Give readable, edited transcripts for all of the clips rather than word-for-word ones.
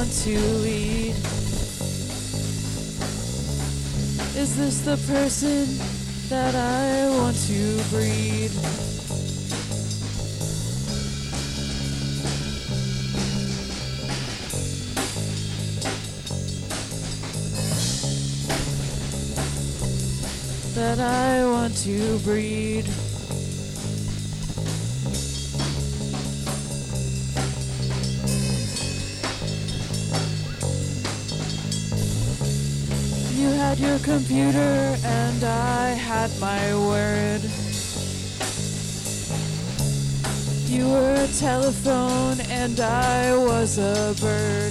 want to lead? Is this the person that I want to breed? That I want to breed. You had your computer and I had my word. You were a telephone and I was a bird.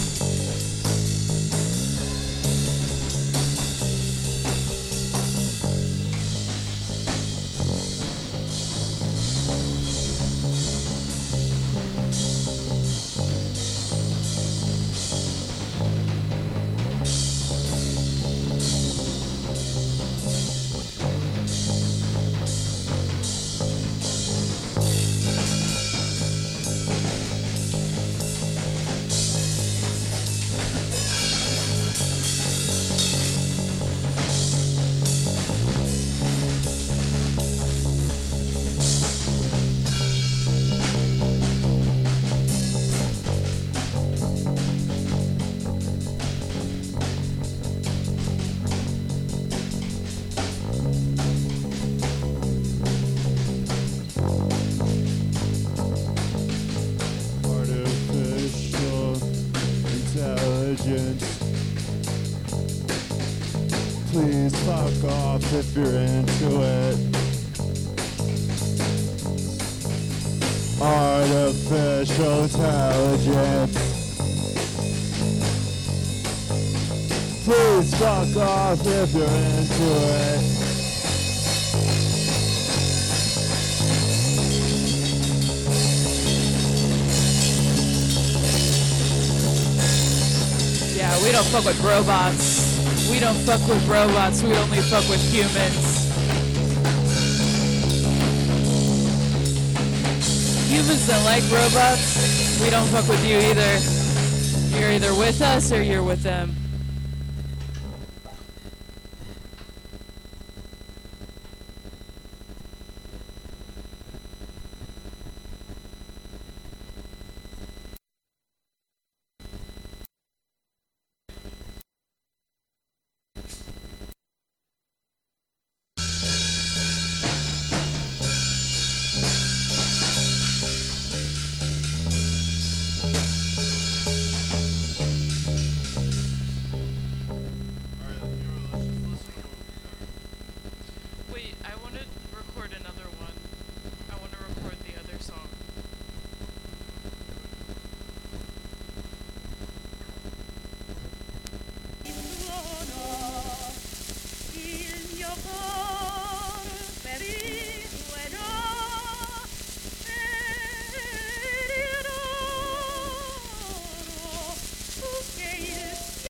Please fuck off if you're into it. Artificial intelligence. Please fuck off if you're into it. Yeah, we don't fuck with robots. We don't fuck with robots, we only fuck with humans. Humans don't like robots. We don't fuck with you either. You're either with us or you're with them.